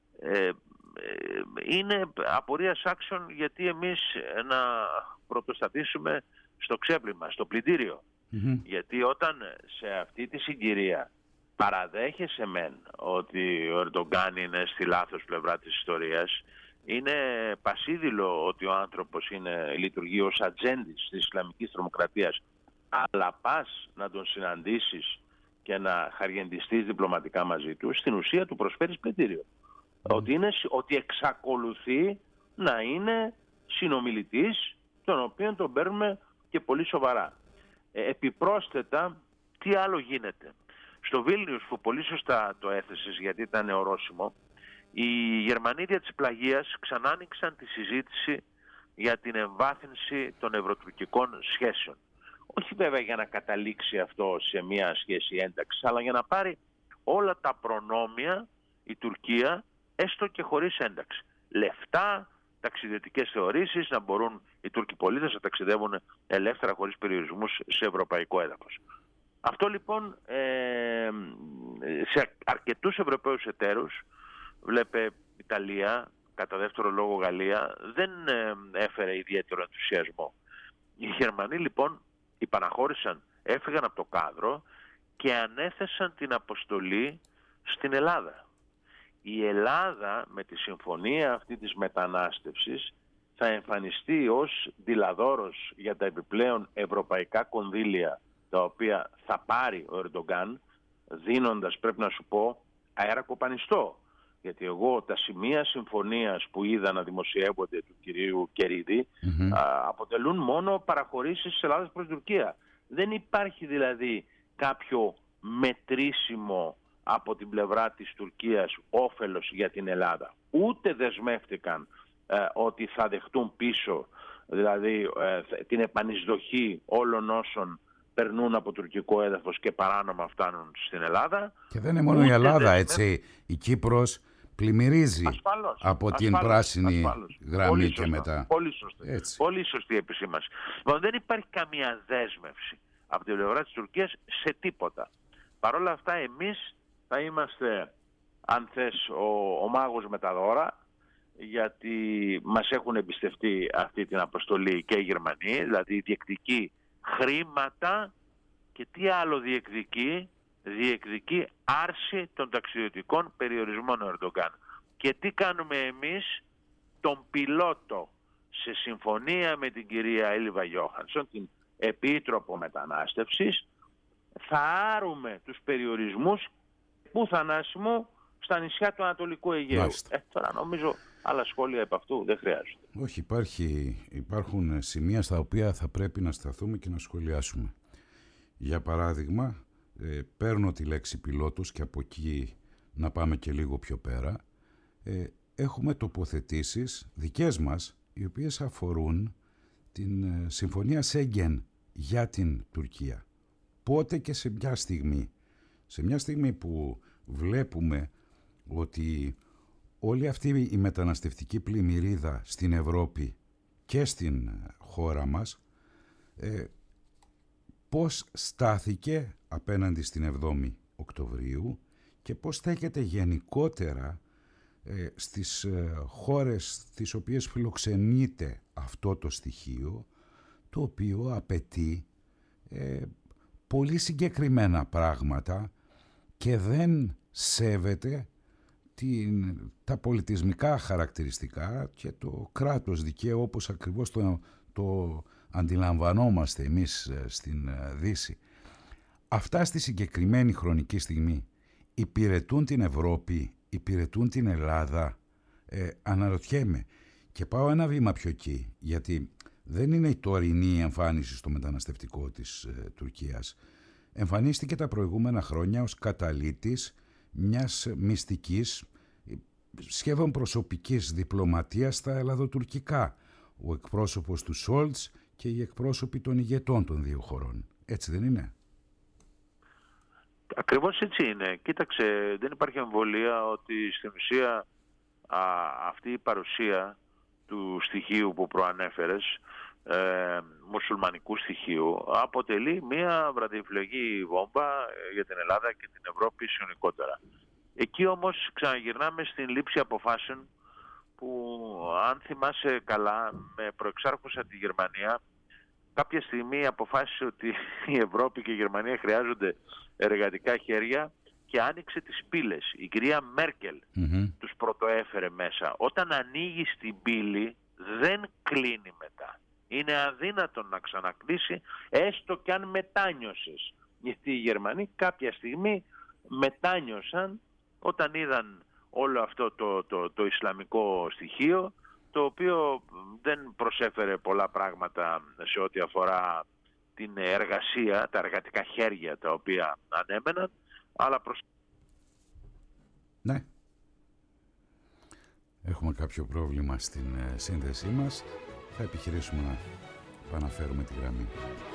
είναι απορίας άξιων γιατί εμείς να πρωτοστατήσουμε στο ξέπλυμα, στο πλυντήριο. Γιατί όταν σε αυτή τη συγκυρία παραδέχεσαι μεν ότι ο Ερντογκάν είναι στη λάθος πλευρά της ιστορίας, είναι πασίδηλο ότι ο άνθρωπος λειτουργεί ως ατζέντης της Ισλαμικής τρομοκρατίας, αλλά πας να τον συναντήσεις και να χαριεντιστείς διπλωματικά μαζί του, στην ουσία του προσφέρεις πλυντήριο. Ότι εξακολουθεί να είναι συνομιλητής, τον οποίο τον παίρνουμε και πολύ σοβαρά. Επιπρόσθετα, τι άλλο γίνεται? Στο Βίλνιους, που πολύ σωστά το έθεσες γιατί ήταν ορόσημο, οι Γερμανοί δια της πλαγίας ξανά άνοιξαν τη συζήτηση για την εμβάθυνση των ευρωτουρκικών σχέσεων. Όχι βέβαια για να καταλήξει αυτό σε μια σχέση ένταξης, αλλά για να πάρει όλα τα προνόμια η Τουρκία, έστω και χωρίς ένταξη. Λεφτά, ταξιδιωτικές θεωρήσεις, να μπορούν οι Τούρκοι πολίτες να ταξιδεύουν ελεύθερα χωρίς περιορισμούς σε ευρωπαϊκό έδαφος. Αυτό λοιπόν σε αρκετούς Ευρωπαίους εταίρους, βλέπε Ιταλία, κατά δεύτερο λόγο Γαλλία, δεν έφερε ιδιαίτερο ενθουσιασμό. Οι Γερμανοί λοιπόν υπαναχώρησαν, έφυγαν από το κάδρο και ανέθεσαν την αποστολή στην Ελλάδα. Η Ελλάδα με τη συμφωνία αυτή της μετανάστευσης θα εμφανιστεί ως δειλαδόρος για τα επιπλέον ευρωπαϊκά κονδύλια τα οποία θα πάρει ο Ερντογκάν, δίνοντας, πρέπει να σου πω, αέρα κοπανιστό. Γιατί εγώ τα σημεία συμφωνίας που είδα να δημοσιεύονται του κυρίου Κερίδη αποτελούν μόνο παραχωρήσεις της Ελλάδας προς Τουρκία. Δεν υπάρχει δηλαδή κάποιο μετρήσιμο από την πλευρά της Τουρκίας όφελος για την Ελλάδα. Ούτε δεσμεύτηκαν ότι θα δεχτούν πίσω δηλαδή την επανεισδοχή όλων όσων περνούν από τουρκικό έδαφος και παράνομα φτάνουν στην Ελλάδα. Και δεν είναι μόνο η Ελλάδα, έτσι. Η Κύπρος πλημμυρίζει από την πράσινη γραμμή πολύ και μετά. Πολύ σωστή επισήμανση. Δεν υπάρχει καμία δέσμευση από την πλευρά της Τουρκίας σε τίποτα. Παρ' όλα αυτά εμείς θα είμαστε, αν θες, ο μάγος με τα δώρα, γιατί μας έχουν εμπιστευτεί αυτή την αποστολή και οι Γερμανοί, δηλαδή διεκδικεί χρήματα και τι άλλο διεκδικεί άρση των ταξιδιωτικών περιορισμών ο Ερντογκάν. Και τι κάνουμε εμείς? Τον πιλότο, σε συμφωνία με την κυρία Ήλβα Γιώχανσον, την Επίτροπο Μετανάστευσης, θα άρουμε τους περιορισμούς που θανάσιμο στα νησιά του Ανατολικού Αιγαίου. Τώρα νομίζω άλλα σχόλια επ' αυτού δεν χρειάζονται. Όχι, υπάρχουν σημεία στα οποία θα πρέπει να σταθούμε και να σχολιάσουμε. Για παράδειγμα, παίρνω τη λέξη πιλότος και από εκεί να πάμε και λίγο πιο πέρα. Έχουμε τοποθετήσεις δικές μας, οι οποίες αφορούν την Συμφωνία Σέγγεν για την Τουρκία. Πότε και σε ποια στιγμή? Σε μια στιγμή που βλέπουμε ότι όλη αυτή η μεταναστευτική πλημμυρίδα στην Ευρώπη και στην χώρα μας πώς στάθηκε απέναντι στην 7η Οκτωβρίου και πώς στέκεται γενικότερα στις χώρες τις οποίες φιλοξενείται αυτό το στοιχείο, το οποίο απαιτεί πολύ συγκεκριμένα πράγματα και δεν σέβεται τα πολιτισμικά χαρακτηριστικά και το κράτος δικαίου όπως ακριβώς το αντιλαμβανόμαστε εμείς στην Δύση. Αυτά στη συγκεκριμένη χρονική στιγμή υπηρετούν την Ευρώπη, υπηρετούν την Ελλάδα? Αναρωτιέμαι και πάω ένα βήμα πιο εκεί, γιατί δεν είναι η τωρινή εμφάνιση στο μεταναστευτικό της Τουρκίας. Εμφανίστηκε τα προηγούμενα χρόνια ως καταλύτης μιας μυστικής, σχεδόν προσωπικής διπλωματίας στα ελλαδοτουρκικά. Ο εκπρόσωπος του Σόλτς και οι εκπρόσωποι των ηγετών των δύο χωρών. Έτσι δεν είναι? Ακριβώς έτσι είναι. Κοίταξε, δεν υπάρχει αμφιβολία ότι στην ουσία αυτή η παρουσία του στοιχείου που προανέφερες, μουσουλμανικού στοιχείου, αποτελεί μια βραδιφλογή βόμβα για την Ελλάδα και την Ευρώπη συνολικότερα. Εκεί όμως ξαναγυρνάμε στην λήψη αποφάσεων που, αν θυμάσαι καλά, με προεξάρχουσα τη Γερμανία, κάποια στιγμή αποφάσισε ότι η Ευρώπη και η Γερμανία χρειάζονται εργατικά χέρια και άνοιξε τις πύλες. Η κυρία Μέρκελ τους πρωτοέφερε μέσα. Όταν ανοίγεις την πύλη δεν κλείνει μετά. Είναι αδύνατον να ξανακλείσει, έστω και αν μετάνιωσες. Γιατί οι Γερμανοί κάποια στιγμή μετάνιωσαν όταν είδαν όλο αυτό το ισλαμικό στοιχείο, το οποίο δεν προσέφερε πολλά πράγματα σε ό,τι αφορά την εργασία, τα εργατικά χέρια τα οποία ανέμεναν, αλλά Ναι. Έχουμε κάποιο πρόβλημα στην σύνδεσή μας. Θα επιχειρήσουμε να επαναφέρουμε τη γραμμή.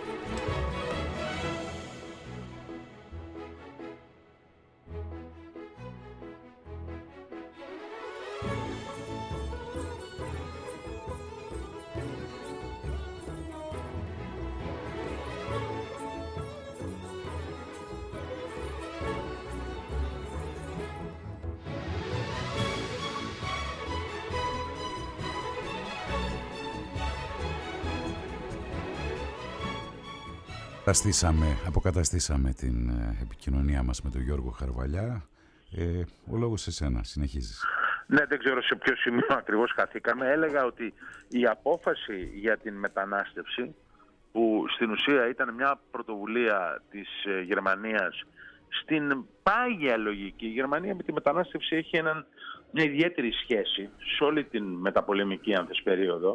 Αποκαταστήσαμε την επικοινωνία μας με τον Γιώργο Χαρβαλιά. Ο λόγος σε σένα, συνεχίζεις. Ναι, δεν ξέρω σε ποιο σημείο ακριβώς χαθήκαμε. Έλεγα ότι η απόφαση για την μετανάστευση, που στην ουσία ήταν μια πρωτοβουλία της Γερμανίας στην πάγια λογική. Η Γερμανία με τη μετανάστευση έχει μια ιδιαίτερη σχέση σε όλη την μεταπολεμική περίοδο.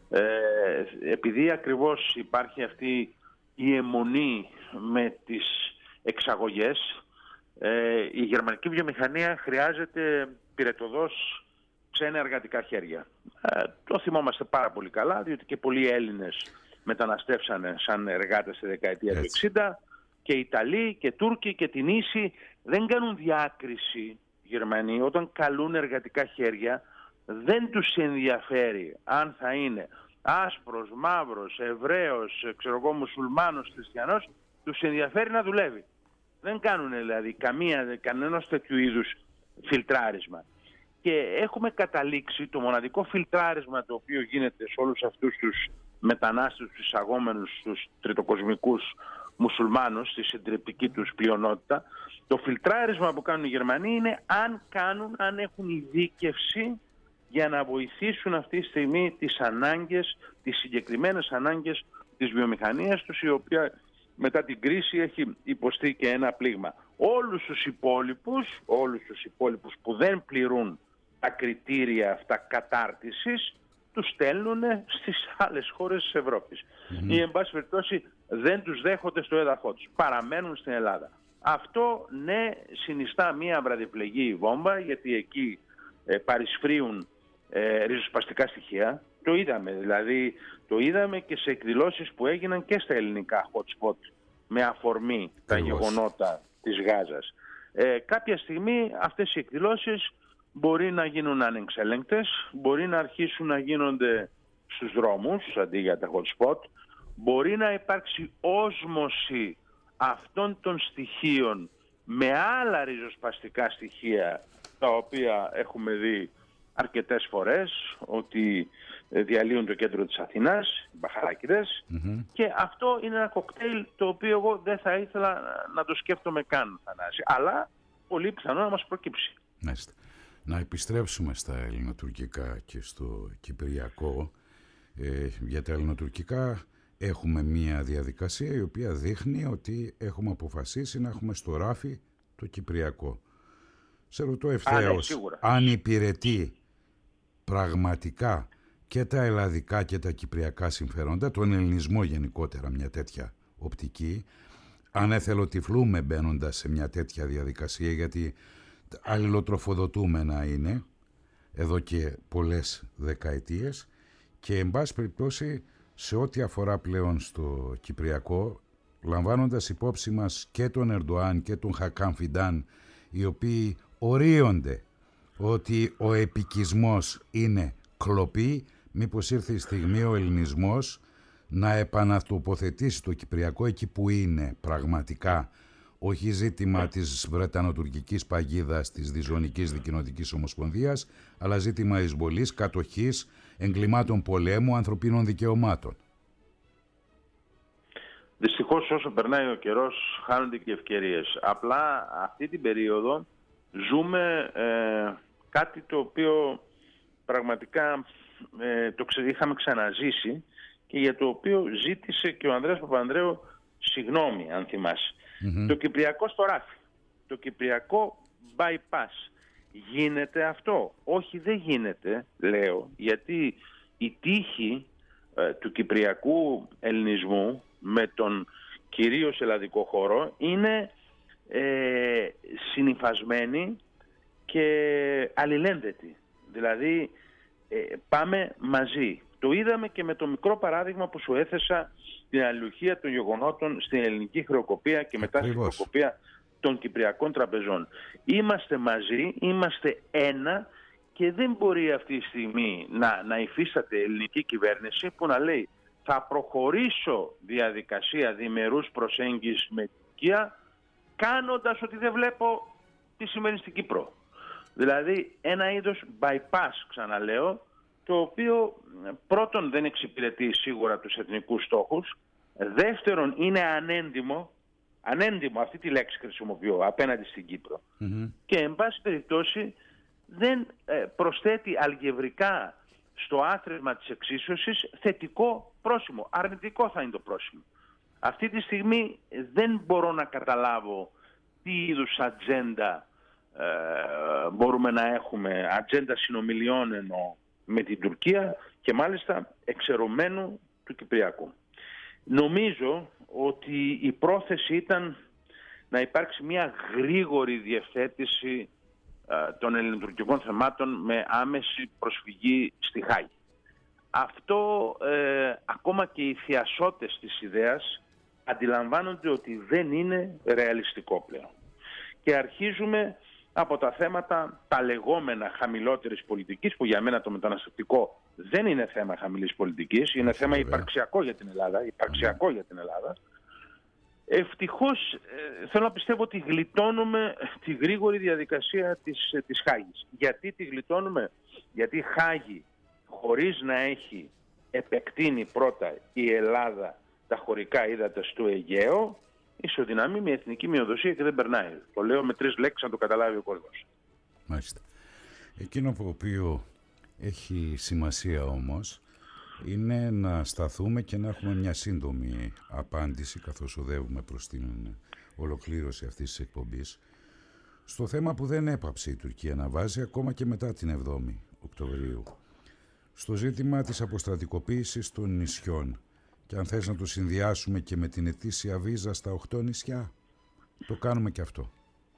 Επειδή ακριβώς υπάρχει αυτή η αιμονή με τις εξαγωγές, η γερμανική βιομηχανία χρειάζεται πυρετωδώς ξένα εργατικά χέρια. Το θυμόμαστε πάρα πολύ καλά, διότι και πολλοί Έλληνες μεταναστεύσανε σαν εργάτες στη δεκαετία του 60, και Ιταλοί και Τούρκοι και την Ίση. Δεν κάνουν διάκριση οι Γερμανοί. Όταν καλούν εργατικά χέρια, δεν τους ενδιαφέρει αν θα είναι άσπρος, μαύρος, Εβραίος, μουσουλμάνος, χριστιανός. Τους ενδιαφέρει να δουλεύει. Δεν κάνουν δηλαδή κανένας τέτοιου είδους φιλτράρισμα. Και έχουμε καταλήξει το μοναδικό φιλτράρισμα το οποίο γίνεται σε όλους αυτούς τους μετανάστες, τους εισαγόμενους, τους τριτοκοσμικούς μουσουλμάνους, στη συντριπτική τους πλειονότητα. Το φιλτράρισμα που κάνουν οι Γερμανοί είναι αν έχουν ειδίκευση για να βοηθήσουν αυτή τη στιγμή τις συγκεκριμένες ανάγκες της βιομηχανίας τους, η οποία μετά την κρίση έχει υποστεί και ένα πλήγμα. Όλους τους υπόλοιπους που δεν πληρούν τα κριτήρια αυτά κατάρτισης, τους στέλνουν στις άλλες χώρες της Ευρώπης. Ή εν πάση περιπτώσει δεν τους δέχονται στο έδαφο τους. Παραμένουν στην Ελλάδα. Αυτό ναι συνιστά μία βραδιπλεγή βόμβα, γιατί εκεί παρισφρίουν ριζοσπαστικά στοιχεία. Το είδαμε, δηλαδή το είδαμε και σε εκδηλώσεις που έγιναν και στα ελληνικά hot spot με αφορμή τα γεγονότα της Γάζας. Κάποια στιγμή αυτές οι εκδηλώσεις μπορεί να γίνουν ανεξέλεγκτες, μπορεί να αρχίσουν να γίνονται στους δρόμους αντί για τα hot spot, μπορεί να υπάρξει όσμωση αυτών των στοιχείων με άλλα ριζοσπαστικά στοιχεία, τα οποία έχουμε δει αρκετές φορές, ότι διαλύουν το κέντρο της Αθηνάς, οι μπαχαράκηδες, και αυτό είναι ένα κοκτέιλ το οποίο εγώ δεν θα ήθελα να το σκέφτομαι καν, Θανάση, αλλά πολύ πιθανό να μας προκύψει. Να επιστρέψουμε στα ελληνοτουρκικά και στο κυπριακό. Για τα ελληνοτουρκικά έχουμε μία διαδικασία η οποία δείχνει ότι έχουμε αποφασίσει να έχουμε στο ράφι το κυπριακό. Σε ρωτώ ευθέως, αν υπηρετεί πραγματικά και τα ελλαδικά και τα κυπριακά συμφέροντα, τον ελληνισμό γενικότερα, μια τέτοια οπτική, αν εθελοτυφλούμε μπαίνοντας σε μια τέτοια διαδικασία, γιατί αλληλοτροφοδοτούμενα είναι εδώ και πολλές δεκαετίες, και εν πάση περιπτώσει σε ό,τι αφορά πλέον στο κυπριακό, λαμβάνοντας υπόψη μας και τον Ερντοάν και τον Χακάν Φιντάν, οι οποίοι ορίονται ότι ο επικισμός είναι κλοπή, μήπως ήρθε η στιγμή ο ελληνισμός να επανατοποθετήσει το κυπριακό εκεί που είναι πραγματικά, όχι ζήτημα της Βρετανοτουρκικής παγίδας της Διζωνικής Δικοινοτικής Ομοσπονδίας, αλλά ζήτημα εισβολής, κατοχής, εγκλημάτων πολέμου, ανθρωπίνων δικαιωμάτων. Δυστυχώς όσο περνάει ο καιρός χάνονται και ευκαιρίες. Απλά αυτή την περίοδο ζούμε κάτι το οποίο πραγματικά είχαμε ξαναζήσει και για το οποίο ζήτησε και ο Ανδρέας Παπανδρέου συγγνώμη, αν θυμάσαι. Το κυπριακό στο ράφι, το κυπριακό bypass. Γίνεται αυτό? Όχι, δεν γίνεται, λέω, γιατί η τύχη του κυπριακού ελληνισμού με τον κυρίως ελλαδικό χώρο είναι συνυφασμένοι και αλληλένδετοι. Δηλαδή πάμε μαζί. Το είδαμε και με το μικρό παράδειγμα που σου έθεσα, την αλληλουχία των γεγονότων στην ελληνική χρεοκοπία και μετά στην χρεοκοπία των κυπριακών τραπεζών. Είμαστε μαζί, είμαστε ένα και δεν μπορεί αυτή τη στιγμή να υφίσταται ελληνική κυβέρνηση που να λέει θα προχωρήσω διαδικασία διμερούς προσέγγισης με την Τουρκία κάνοντας ότι δεν βλέπω τι σημαίνει στην Κύπρο. Δηλαδή ένα είδος bypass, ξαναλέω, το οποίο πρώτον δεν εξυπηρετεί σίγουρα τους εθνικούς στόχους, δεύτερον είναι ανέντιμο, αυτή τη λέξη χρησιμοποιώ, απέναντι στην Κύπρο. Και εν πάση περιπτώσει δεν προσθέτει αλγευρικά στο άθροισμα της εξίσωσης θετικό πρόσημο. Αρνητικό θα είναι το πρόσημο. Αυτή τη στιγμή δεν μπορώ να καταλάβω τι είδους ατζέντα μπορούμε να έχουμε, ατζέντα συνομιλιών εννοώ, με την Τουρκία και μάλιστα εξαιρωμένου του Κυπριακού. Νομίζω ότι η πρόθεση ήταν να υπάρξει μια γρήγορη διευθέτηση των ελληνοτουρκικών θεμάτων με άμεση προσφυγή στη Χάγη. Αυτό ακόμα και οι θειασότες της ιδέας αντιλαμβάνονται ότι δεν είναι ρεαλιστικό πλέον. Και αρχίζουμε από τα θέματα τα λεγόμενα χαμηλότερης πολιτικής, που για μένα το μεταναστευτικό δεν είναι θέμα χαμηλής πολιτικής, είναι θέμα υπαρξιακό για την Ελλάδα. Ευτυχώς θέλω να πιστεύω ότι γλιτώνουμε τη γρήγορη διαδικασία της Χάγης. Γιατί τη γλιτώνουμε? Γιατί η Χάγη, χωρίς να έχει επεκτείνει πρώτα η Ελλάδα τα χωρικά ύδατα στο Αιγαίο, ισοδυναμεί με εθνική μειοδοσία και δεν περνάει. Το λέω με 3 λέξεις να το καταλάβει ο κόσμος. Μάλιστα. Εκείνο που οποίο έχει σημασία όμως είναι να σταθούμε και να έχουμε μια σύντομη απάντηση, καθώς οδεύουμε προς την ολοκλήρωση αυτής της εκπομπής, στο θέμα που δεν έπαψε η Τουρκία να βάζει ακόμα και μετά την 7η Οκτωβρίου, στο ζήτημα της αποστρατικοποίησης των νησιών. Και αν θες να το συνδυάσουμε και με την ετήσια βίζα στα 8 νησιά, το κάνουμε και αυτό.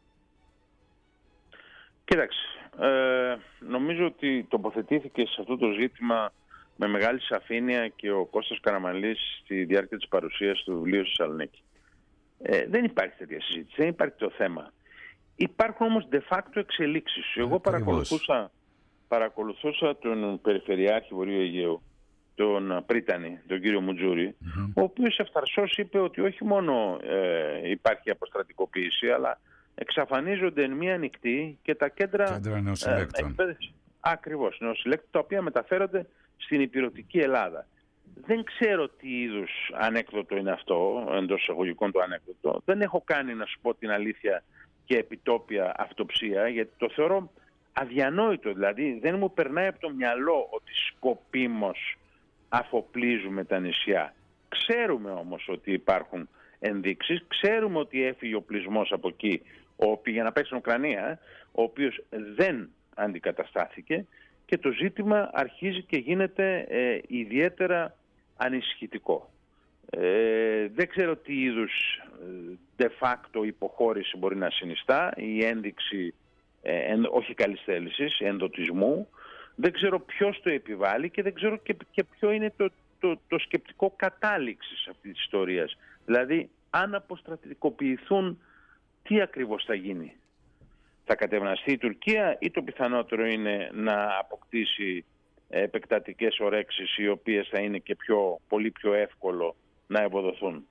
Κοίταξε, νομίζω ότι τοποθετήθηκε σε αυτό το ζήτημα με μεγάλη σαφήνεια και ο Κώστας Καραμανλής στη διάρκεια της παρουσίας του βιβλίου στη Θεσσαλονίκη. Δεν υπάρχει τέτοια συζήτηση, δεν υπάρχει το θέμα. Υπάρχουν όμως de facto εξελίξεις. Εγώ παρακολουθούσα τον Περιφερειάρχη Βορείου Αιγαίου, τον Πρίτανη, τον κύριο Μουτζούρη, ο οποίος ευθαρσώς είπε ότι όχι μόνο υπάρχει αποστρατικοποίηση, αλλά εξαφανίζονται εν μία νυχτή και τα κέντρα νεοσυλλέκτων. Ακριβώς, νεοσυλλέκτων, τα οποία μεταφέρονται στην υπηρετική Ελλάδα. Δεν ξέρω τι είδους ανέκδοτο είναι αυτό, εντός εισαγωγικών το ανέκδοτο. Δεν έχω κάνει, να σου πω την αλήθεια, και επιτόπια αυτοψία, γιατί το θεωρώ αδιανόητο. Δηλαδή δεν μου περνάει από το μυαλό ότι σκοπίμως αφοπλίζουμε τα νησιά. Ξέρουμε όμως ότι υπάρχουν ενδείξεις, ξέρουμε ότι έφυγε ο πλεισμός από εκεί για να πάει στην Ουκρανία, ο οποίος δεν αντικαταστάθηκε και το ζήτημα αρχίζει και γίνεται ιδιαίτερα ανησυχητικό. Δεν ξέρω τι είδους de facto υποχώρηση μπορεί να συνιστά, η ένδειξη όχι καλής θέλησης, ενδοτισμού. Δεν ξέρω ποιος το επιβάλλει και δεν ξέρω και ποιο είναι το σκεπτικό κατάληξης αυτής της ιστορίας. Δηλαδή, αν αποστρατικοποιηθούν, τι ακριβώς θα γίνει? Θα κατευναστεί η Τουρκία ή το πιθανότερο είναι να αποκτήσει επεκτατικές ορέξεις οι οποίες θα είναι και πολύ πιο εύκολο να ευοδοθούν?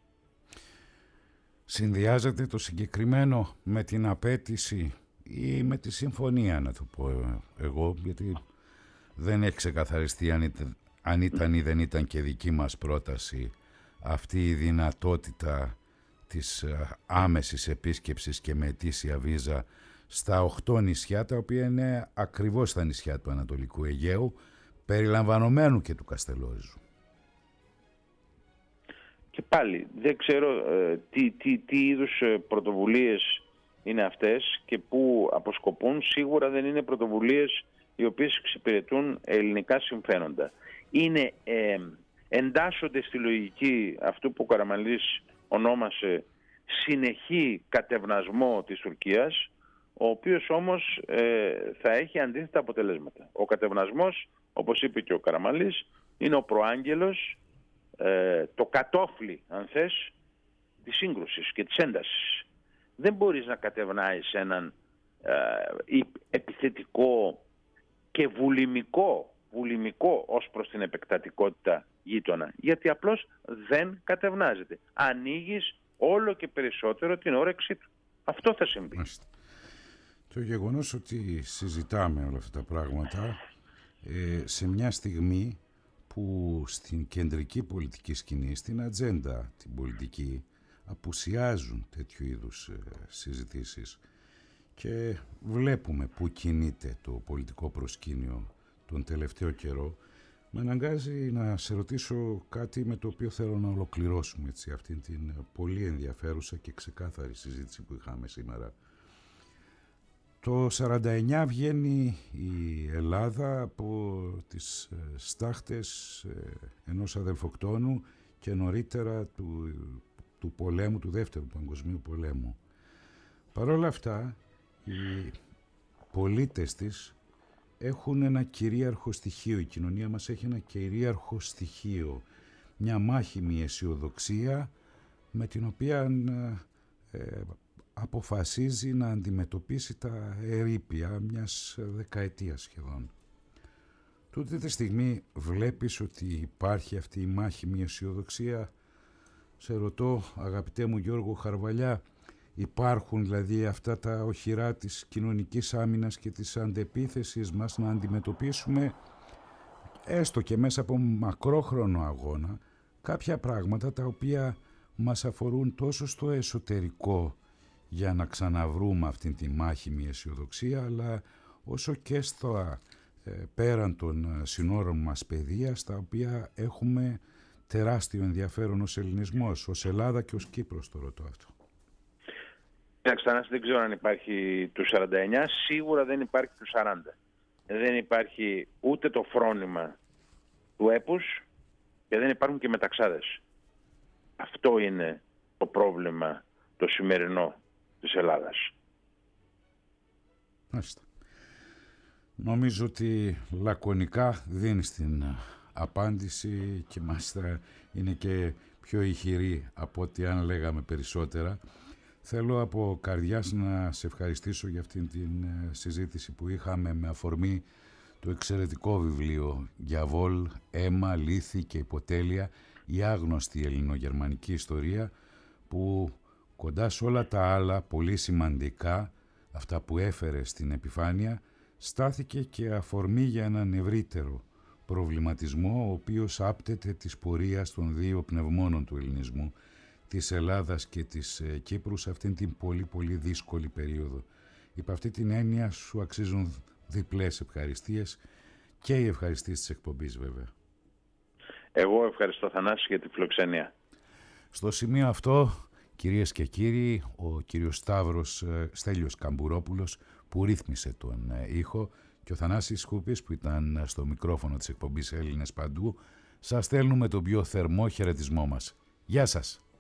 Συνδυάζεται το συγκεκριμένο με την απέτηση ή με τη συμφωνία, να το πω εγώ, γιατί δεν έχει ξεκαθαριστεί αν ήταν ή δεν ήταν και δική μας πρόταση αυτή η δυνατότητα της άμεσης επίσκεψης και με ετήσια βίζα στα 8 νησιά, τα οποία είναι ακριβώς τα νησιά του Ανατολικού Αιγαίου, περιλαμβανομένου και του Καστελόριζου. Και πάλι δεν ξέρω τι είδους πρωτοβουλίες είναι αυτές και πού αποσκοπούν. Σίγουρα δεν είναι πρωτοβουλίες οι οποίες εξυπηρετούν ελληνικά συμφέροντα. εντάσσονται στη λογική αυτού που ο Καραμανλής ονόμασε συνεχή κατευνασμό της Τουρκίας, ο οποίος όμως θα έχει αντίθετα αποτελέσματα. Ο κατευνασμός, όπως είπε και ο Καραμανλής, είναι ο προάγγελος, το κατόφλι, αν θες, της σύγκρουσης και της έντασης. Δεν μπορείς να κατευνάεις έναν επιθετικό και βουλημικό ως προς την επεκτατικότητα γείτονα, γιατί απλώς δεν κατευνάζεται. Ανοίγεις όλο και περισσότερο την όρεξή του. Αυτό θα συμβεί. Μάλιστα. Το γεγονός ότι συζητάμε όλα αυτά τα πράγματα σε μια στιγμή που στην κεντρική πολιτική σκηνή, στην ατζέντα την πολιτική, απουσιάζουν τέτοιου είδους συζητήσεις και βλέπουμε πού κινείται το πολιτικό προσκήνιο τον τελευταίο καιρό, με αναγκάζει να σε ρωτήσω κάτι με το οποίο θέλω να ολοκληρώσουμε αυτήν την πολύ ενδιαφέρουσα και ξεκάθαρη συζήτηση που είχαμε σήμερα. Το 49 βγαίνει η Ελλάδα από τις στάχτες ενός αδελφοκτόνου και νωρίτερα του πολέμου, του Δεύτερου Παγκοσμίου Πολέμου. Παρ' όλα αυτά, οι πολίτες της έχουν ένα κυρίαρχο στοιχείο, η κοινωνία μας έχει ένα κυρίαρχο στοιχείο, μια μάχημη αισιοδοξία με την οποία αποφασίζει να αντιμετωπίσει τα ερείπια μιας δεκαετίας σχεδόν. Τούτη τη στιγμή βλέπεις ότι υπάρχει αυτή η μάχημη αισιοδοξία? Σε ρωτώ, αγαπητέ μου Γιώργο Χαρβαλιά, υπάρχουν δηλαδή αυτά τα οχυρά της κοινωνικής άμυνας και της αντεπίθεσης μας να αντιμετωπίσουμε, έστω και μέσα από μακρόχρονο αγώνα, κάποια πράγματα τα οποία μας αφορούν τόσο στο εσωτερικό για να ξαναβρούμε αυτήν τη μάχημη αισιοδοξία, αλλά όσο και στο πέραν των συνόρων μας πεδία, στα οποία έχουμε τεράστιο ενδιαφέρον ως Ελληνισμός, ως Ελλάδα και ως Κύπρος, το ρωτώ αυτό. Δεν ξέρω αν υπάρχει του 49, σίγουρα δεν υπάρχει του 40. Δεν υπάρχει ούτε το φρόνημα του έπους και δεν υπάρχουν και μεταξάδες. Αυτό είναι το πρόβλημα το σημερινό της Ελλάδας. Μάλιστα. Νομίζω ότι λακωνικά δίνεις την απάντηση και μάλιστα είναι και πιο ηχηρή από ό,τι αν λέγαμε περισσότερα. Θέλω από καρδιάς να σε ευχαριστήσω για αυτήν την συζήτηση που είχαμε με αφορμή το εξαιρετικό βιβλίο «Γιαβόλ, αίμα, λύθη και υποτέλεια, η άγνωστη ελληνογερμανική ιστορία», που κοντά σε όλα τα άλλα πολύ σημαντικά, αυτά που έφερε στην επιφάνεια, στάθηκε και αφορμή για έναν ευρύτερο προβληματισμό, ο οποίος άπτεται της πορείας των δύο πνευμόνων του ελληνισμού, της Ελλάδας και της Κύπρου, σε αυτήν την πολύ πολύ δύσκολη περίοδο. Υπ' αυτή την έννοια σου αξίζουν διπλές ευχαριστίες και οι ευχαριστίες της εκπομπής βέβαια. Εγώ ευχαριστώ Θανάση για τη φιλοξενία. Στο σημείο αυτό, κυρίες και κύριοι, ο κύριος Στέλιος Καμπουρόπουλος που ρύθμισε τον ήχο και ο Θανάσης Σκούπης που ήταν στο μικρόφωνο της εκπομπής Έλληνες Παντού, σας στέλνουμε τον πιο θερμό χαιρετισμό μας. Γεια σας!